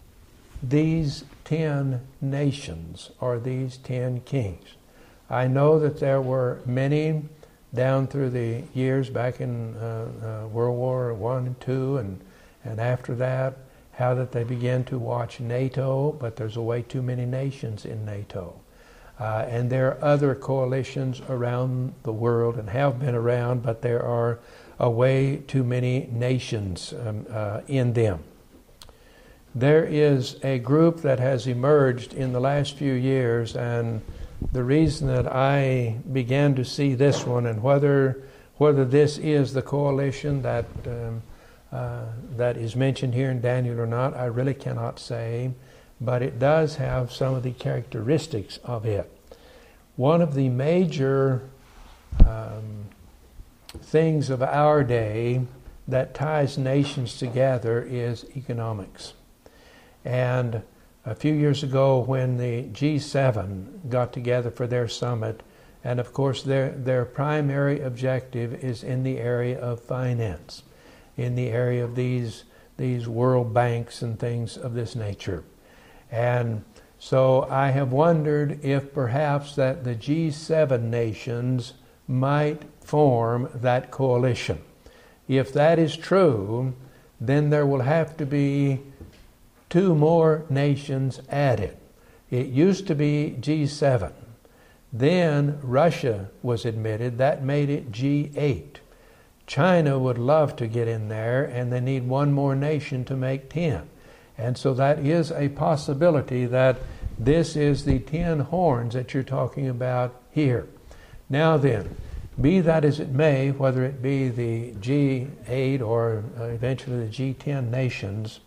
these ten nations or these ten kings. I know that there were many down through the years back in uh, uh, World War One and Two, and and after that, how that they began to watch NATO, but there's a way too many nations in NATO. Uh, and there are other coalitions around the world and have been around, but there are a way too many nations um, uh, in them. There is a group that has emerged in the last few years, and the reason that I began to see this one, and whether whether this is the coalition that um, uh, that is mentioned here in Daniel or not, I really cannot say, but it does have some of the characteristics of it. One of the major um, things of our day that ties nations together is economics. And a few years ago, when the G seven got together for their summit, and of course their, their primary objective is in the area of finance, in the area of these, these world banks and things of this nature. And so I have wondered if perhaps that the G seven nations might form that coalition. If that is true, then there will have to be two more nations added. It used to be G seven. Then Russia was admitted. That made it G eight. China would love to get in there, and they need one more nation to make ten. And so that is a possibility that This is the ten horns that you're talking about here. Now then, be that as it may, whether it be the G eight or uh, eventually the G ten nations,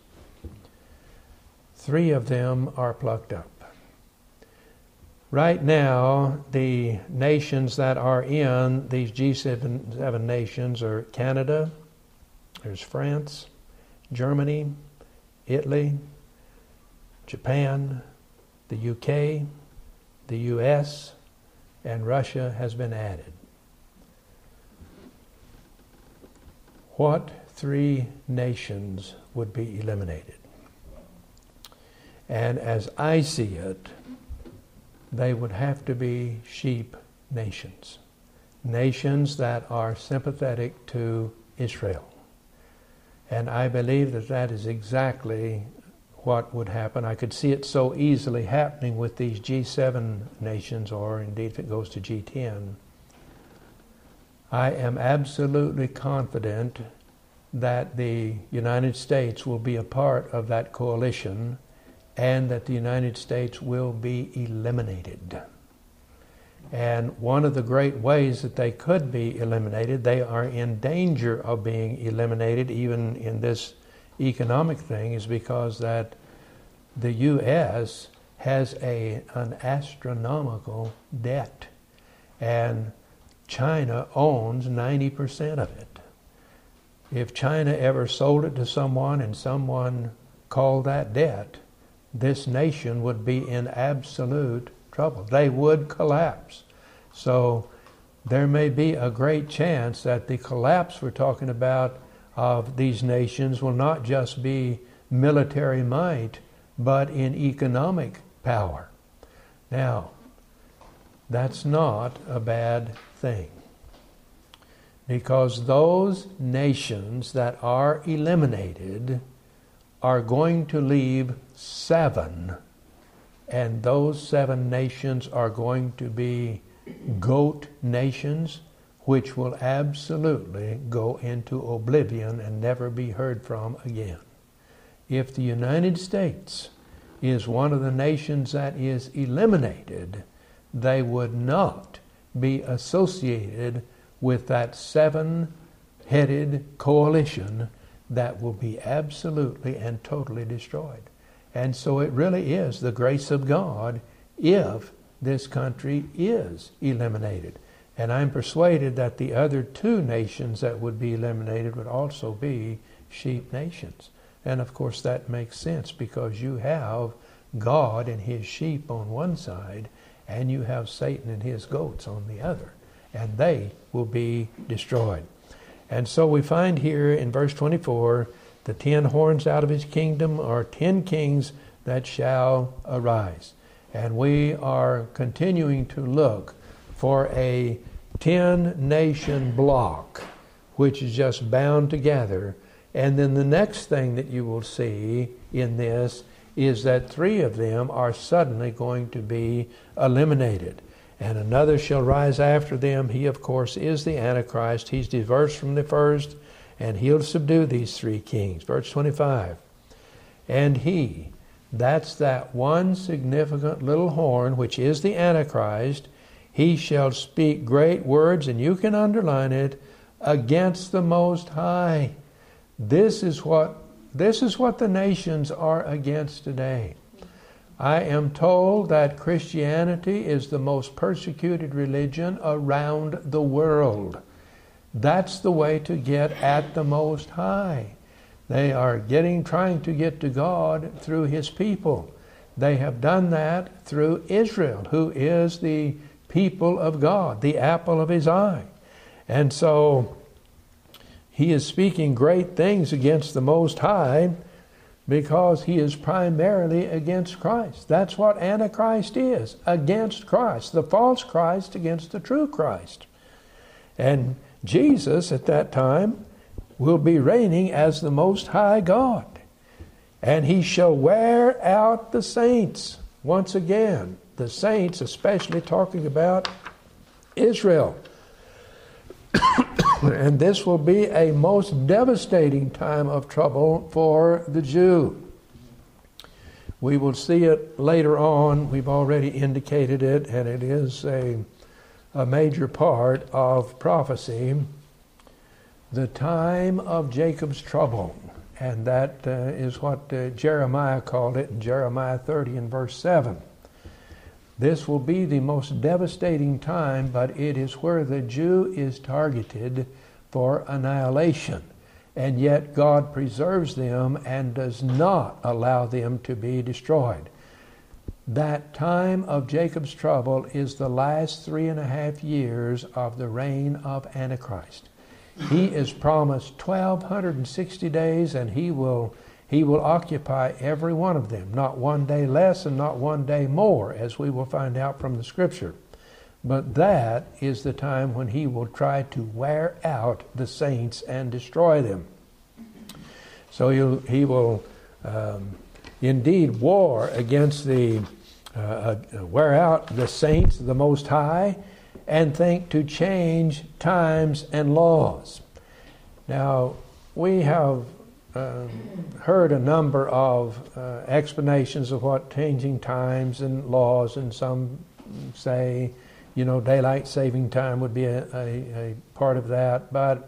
three of them are plucked up. Right now, the nations that are in these G seven, seven nations are Canada, there's France, Germany, Italy, Japan, the U K, the U S, and Russia has been added. What three nations would be eliminated? And as I see it, they would have to be sheep nations. Nations that are sympathetic to Israel. And I believe that that is exactly what would happen. I could see it so easily happening with these G seven nations, or indeed if it goes to G ten. I am absolutely confident that the United States will be a part of that coalition and that the United States will be eliminated. And one of the great ways that they could be eliminated, they are in danger of being eliminated even in this economic thing, is because that the U S has a, an astronomical debt. And China owns ninety percent of it. If China ever sold it to someone and someone called that debt, this nation would be in absolute trouble. They would collapse. So there may be a great chance that the collapse we're talking about of these nations will not just be military might, but in economic power. Now, that's not a bad thing, because those nations that are eliminated are going to leave seven, and those seven nations are going to be goat nations, which will absolutely go into oblivion and never be heard from again. If the United States is one of the nations that is eliminated, they would not be associated with that seven-headed coalition that will be absolutely and totally destroyed. And so it really is the grace of God if this country is eliminated. And I'm persuaded that the other two nations that would be eliminated would also be sheep nations. And of course that makes sense, because you have God and his sheep on one side, and you have Satan and his goats on the other, and they will be destroyed. And so we find here in verse twenty-four, the ten horns out of his kingdom are ten kings that shall arise. And we are continuing to look for a ten-nation block, which is just bound together. And then the next thing that you will see in this is that three of them are suddenly going to be eliminated. And another shall rise after them. He, of course, is the Antichrist. He's diverse from the first, and he'll subdue these three kings. Verse twenty-five. And he, that's that one significant little horn, which is the Antichrist, he shall speak great words, and you can underline it, against the Most High. This is what, this is what the nations are against today. I am told that Christianity is the most persecuted religion around the world. That's the way to get at the Most High. They are getting, trying to get to God through his people. They have done that through Israel, who is the people of God, the apple of his eye. And so he is speaking great things against the Most High, because he is primarily against Christ. That's what Antichrist is, against Christ, the false Christ against the true Christ. And Jesus at that time will be reigning as the Most High God. And he shall wear out the saints. Once again, the saints, especially talking about Israel. And this will be a most devastating time of trouble for the Jew. We will see it later on. We've already indicated it, and it is a, a major part of prophecy. The time of Jacob's trouble, and that uh, is what uh, Jeremiah called it in Jeremiah thirty and verse seven. This will be the most devastating time, but it is where the Jew is targeted for annihilation. And yet God preserves them and does not allow them to be destroyed. That time of Jacob's trouble is the last three and a half years of the reign of Antichrist. He is promised twelve sixty days, and he will he will occupy every one of them, not one day less and not one day more, as we will find out from the Scripture. But that is the time when he will try to wear out the saints and destroy them. So he'll, he will um, indeed war against the, uh, uh, wear out the saints of the Most High, and think to change times and laws. Now, we have uh, heard a number of uh, explanations of what changing times and laws, and some say, you know, daylight saving time would be a, a, a part of that. But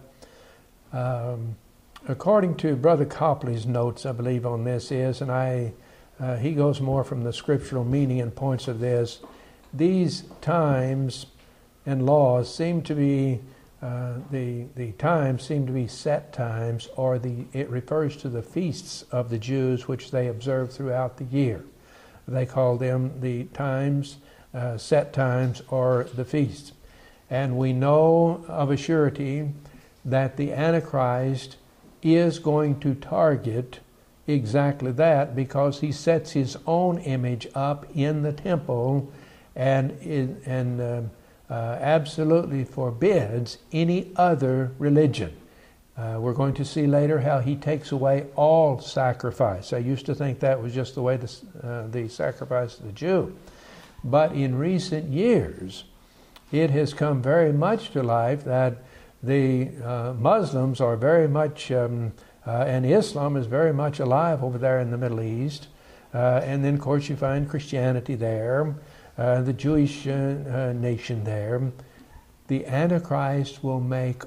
um, according to Brother Copley's notes, I believe, on this is, and I, uh, he goes more from the scriptural meaning and points of this, these times and laws seem to be, uh, the, the times seem to be set times, or the, it refers to the feasts of the Jews which they observe throughout the year. They call them the times, uh, set times, or the feasts. And we know of a surety that the Antichrist is going to target exactly that, because he sets his own image up in the temple and, and uh, Uh, absolutely forbids any other religion. Uh, we're going to see later how he takes away all sacrifice. I used to think that was just the way the, uh, the sacrifice of the Jew. But in recent years, it has come very much to life that the uh, Muslims are very much, um, uh, and Islam is very much alive over there in the Middle East. Uh, and then, of course, you find Christianity there. Uh, the Jewish uh, uh, nation there. The Antichrist will make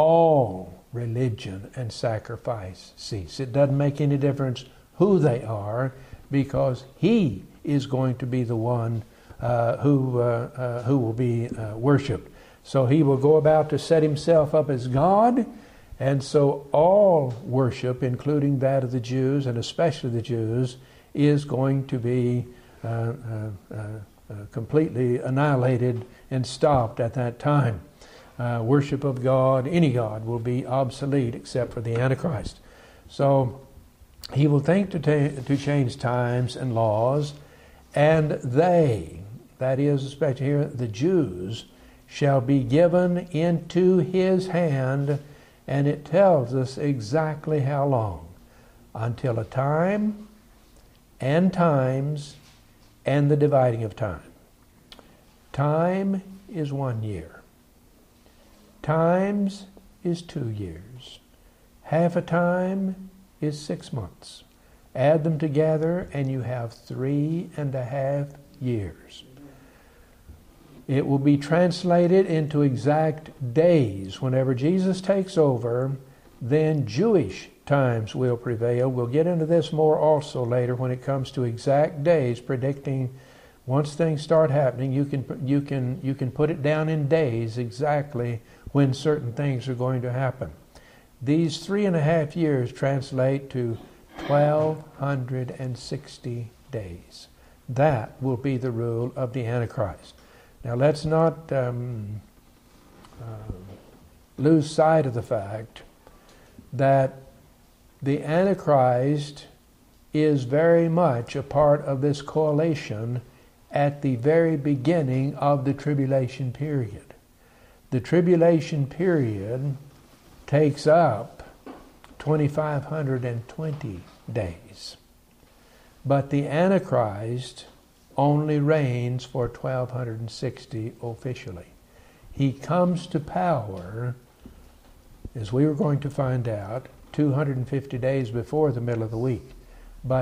all religion and sacrifice cease. It doesn't make any difference who they are, because he is going to be the one uh, who, uh, uh, who will be uh, worshipped. So he will go about to set himself up as God, and so all worship, including that of the Jews, and especially the Jews, is going to be uh, uh, uh, Uh, completely annihilated and stopped at that time. Uh, worship of God, any God, will be obsolete except for the Antichrist. So he will think to, ta- to change times and laws, and they, that is, especially here, the Jews, shall be given into his hand, and it tells us exactly how long. Until a time and times and the dividing of time. Time is one year. Times is two years. Half a time is six months. Add them together and you have three and a half years. It will be translated into exact days. Whenever Jesus takes over, then Jewish times will prevail. We'll get into this more also later when it comes to exact days, predicting once things start happening, you can you can you can put it down in days exactly when certain things are going to happen. These three and a half years translate to twelve sixty days. That will be the rule of the Antichrist. Now let's not um, uh, lose sight of the fact that the Antichrist is very much a part of this coalition at the very beginning of the tribulation period. The tribulation period takes up twenty-five twenty days. But the Antichrist only reigns for twelve sixty officially. He comes to power, as we were going to find out, two hundred fifty days before the middle of the week. But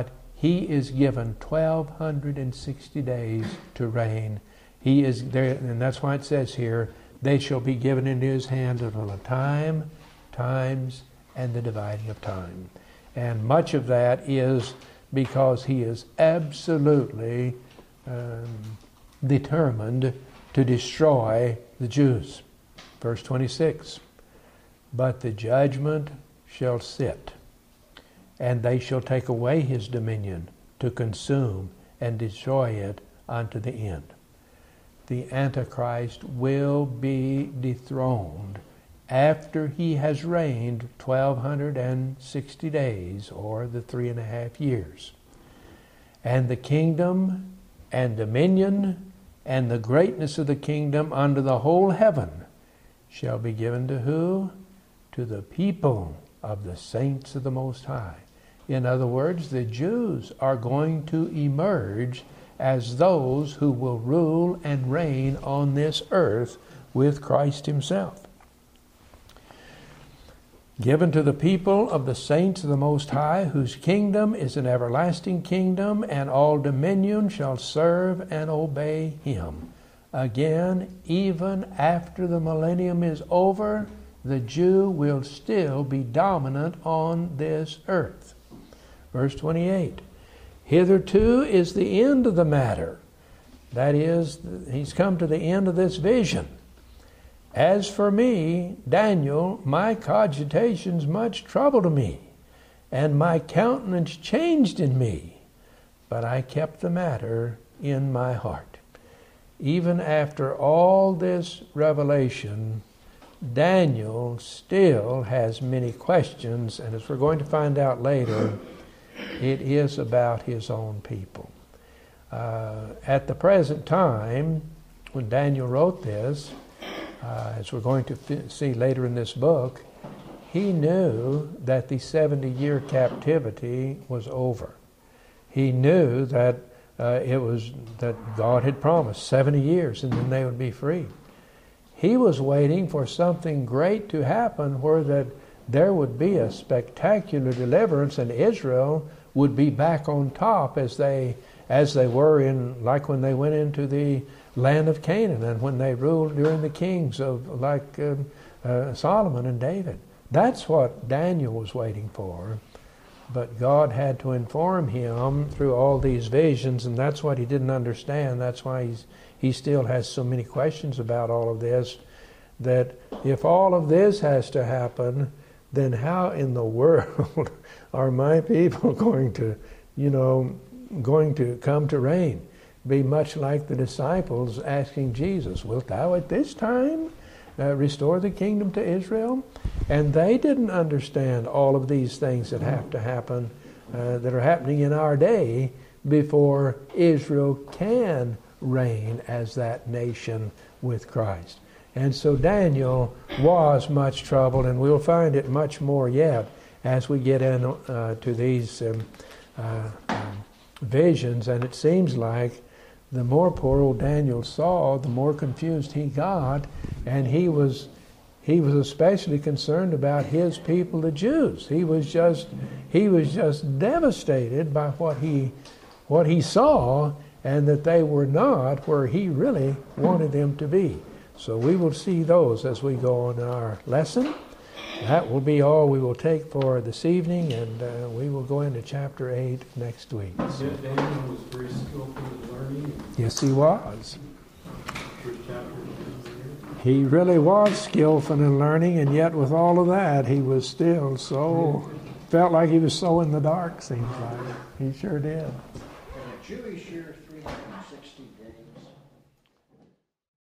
he is given twelve sixty days to reign. He is there, and that's why it says here, they shall be given into his hand until the time, times, and the dividing of time. And much of that is because he is absolutely um, determined to destroy the Jews. Verse twenty-six, but the judgment shall sit, and they shall take away his dominion to consume and destroy it unto the end. The Antichrist will be dethroned after he has reigned twelve sixty days, or the three and a half years. And the kingdom and dominion and the greatness of the kingdom under the whole heaven shall be given to who? To the people of the saints of the Most High. In other words, the Jews are going to emerge as those who will rule and reign on this earth with Christ himself. Given to the people of the saints of the Most High, whose kingdom is an everlasting kingdom, and all dominion shall serve and obey him. Again, even after the millennium is over, the Jew will still be dominant on this earth. Verse twenty-eight, hitherto is the end of the matter. That is, he's come to the end of this vision. As for me, Daniel, my cogitations much troubled me, and my countenance changed in me, but I kept the matter in my heart. Even after all this revelation, Daniel still has many questions, and as we're going to find out later, it is about his own people. Uh, at the present time, when Daniel wrote this, uh, as we're going to f- see later in this book, he knew that the seventy-year captivity was over. He knew that uh, it was that God had promised seventy years, and then they would be free. He was waiting for something great to happen, where that there would be a spectacular deliverance, and Israel would be back on top as they as they were in, like when they went into the land of Canaan, and when they ruled during the kings of like uh, uh, Solomon and David. That's what Daniel was waiting for. But God had to inform him through all these visions, and that's what he didn't understand. That's why he's, he still has so many questions about all of this, that if all of this has to happen, then how in the world are my people going to, you know, going to come to reign? Be much like the disciples asking Jesus, wilt thou at this time uh, restore the kingdom to Israel? And they didn't understand all of these things that have to happen, uh, that are happening in our day, before Israel can reign as that nation with Christ. And so Daniel was much troubled, and we'll find it much more yet as we get into uh, to these um, uh, um, visions. And it seems like the more poor old Daniel saw, the more confused he got, and he was he was especially concerned about his people, the Jews. He was just he was just devastated by what he what he saw, and that they were not where he really wanted them to be. So we will see those as we go on in our lesson. That will be all we will take for this evening, and uh, we will go into chapter eight next week. So. Daniel was very skillful in learning. Yes, he was. First chapter. He really was skillful in learning, and yet with all of that, he was still so, felt like he was so in the dark, seems like. He sure did. In a Jewish year, three hundred sixty